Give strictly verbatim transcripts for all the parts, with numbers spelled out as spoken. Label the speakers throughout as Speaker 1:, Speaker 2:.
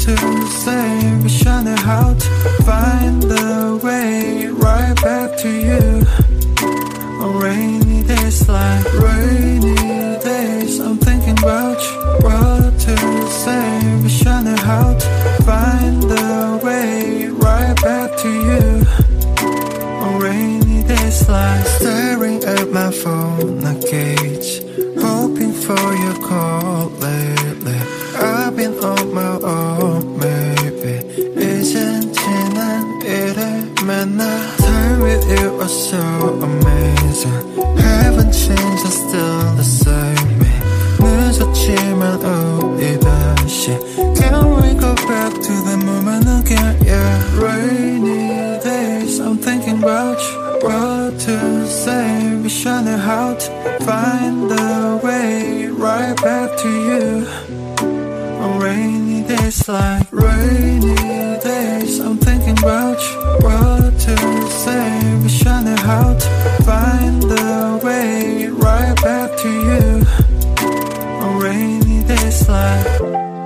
Speaker 1: to say? Wish I knew how to find the way right back to you. On rainy days like rainy days, I'm thinking about you. What to say? Wish I knew how to find the way right back to you. On rainy days like staring at my phone, I gauge, hoping for your call lately. I've been on my own, maybe. 이젠 지난 일에 맨날 time with you was so amazing. Haven't changed, I'm still the same me. 늦었지만 우리 다시 can we go back to the moment again? Yeah, rainy days, I'm thinking about you. What to say? Wish I knew how to find the way right back to you. On rainy days like rainy days, I'm thinking about you. What to say? Wish I knew how to find the way right back to you. On rainy days like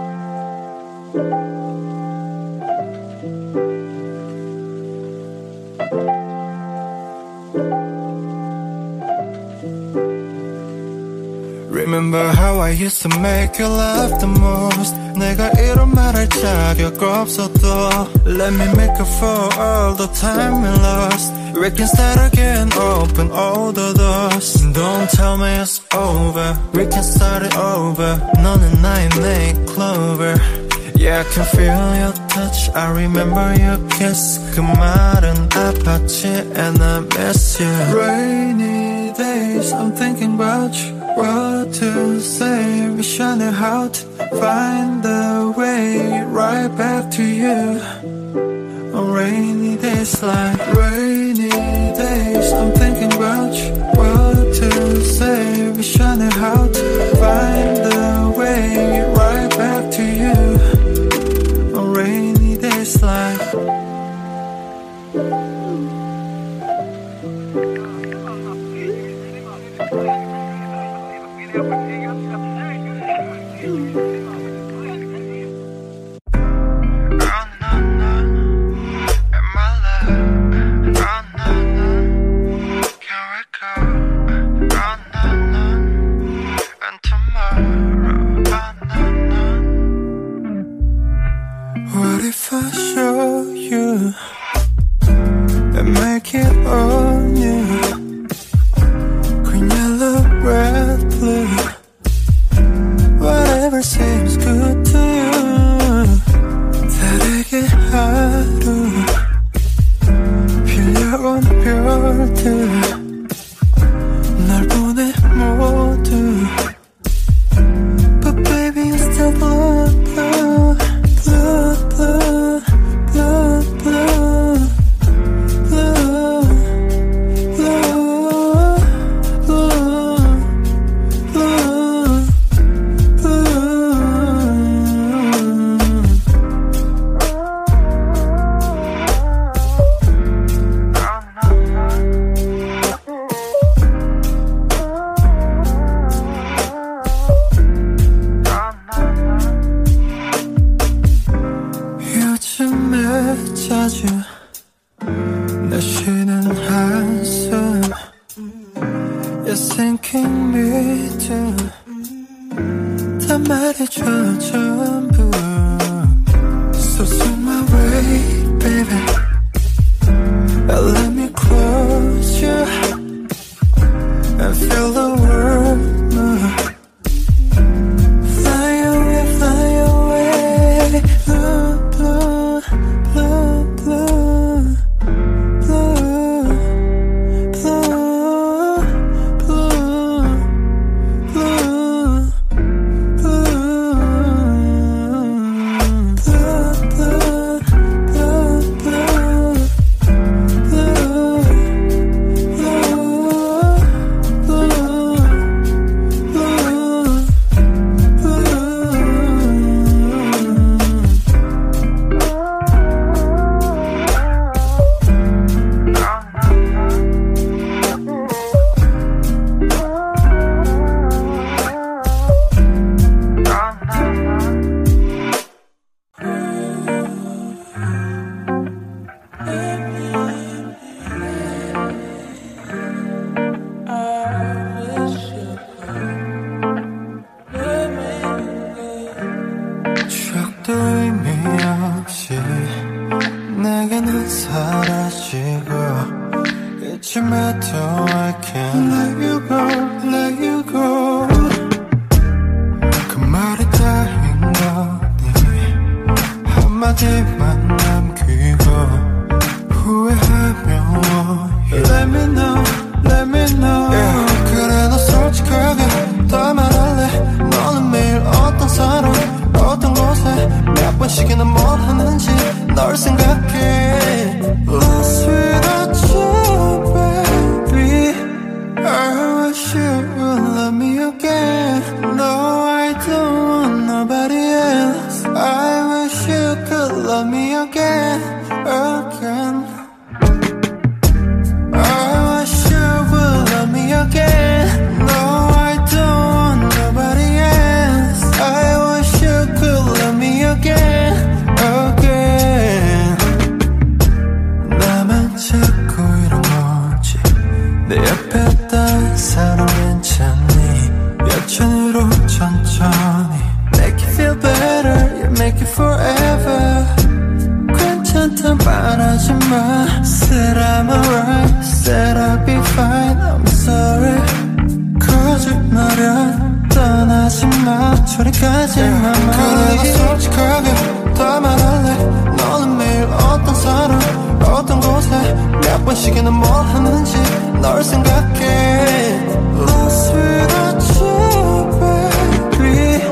Speaker 1: Remember how I used to make you laugh the most. 내가 이런 말할 자격 없어도 Let me make up for all the time we lost. We can start again, open all the doors. Don't tell me it's over, we can start it over. 너는 나의 내 clover. Yeah, I can feel your touch, I remember your kiss. 그 말은 아팠지 and I miss you. Rainy days, I'm thinking about you. What to say? Wish I knew how to find the way right back to you. On rainy days like rainy days, I'm thinking about you. What to say? Wish I knew how to find the way right back to you. On rainy days like what if I show you and make it on you? Green, yellow, red, blue, whatever seems good to you. 다르게 하루 빌려온 별들 날 보내 모두. But baby it's still blue, blue, blue, blue, blue, blue, blue, blue, blue, blue, 요즘에 자주 내 쉬는 한숨 You're sinking me too. 다 말해줘 전부. So swing my way, baby. Let me close you and feel the world move. Fly away, fly away, blue, blue, blue, blue. 사라지고 이쯤에도 I can't let you go, let you go. 그 말이 다인 거니 한마디만 남기고 후회하며 Let me know, let me know. yeah. 그래 너 솔직하게 다 말할래. 너는 매일 어떤 사람 어떤 곳에 몇 번씩이나 뭘 하는지 널 생각해. Lost without you baby. I wish you would love me again. No I don't want nobody else. I wish you could love me again, again. I wish you would love me again. No I don't want nobody else. I wish you could love me again, again. 나만 자꾸 이런 거지. 내 옆에 딴 사람 괜찮니? 여천으로 천천히 Make you feel better, you make it forever. 괜찮다 말하지 마. Said I'm alright, said I'll be fine. I'm sorry. 거짓말은 떠나지 마. 저리까지만 yeah. 그래 너 솔직하게 다 말할래. 너는 매일 어떤 사람 어떤 곳에 몇 번씩이나 뭘 하는지 널 생각해. Lost without you baby.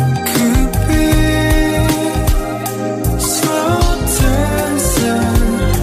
Speaker 1: Slow dancing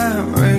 Speaker 1: memory.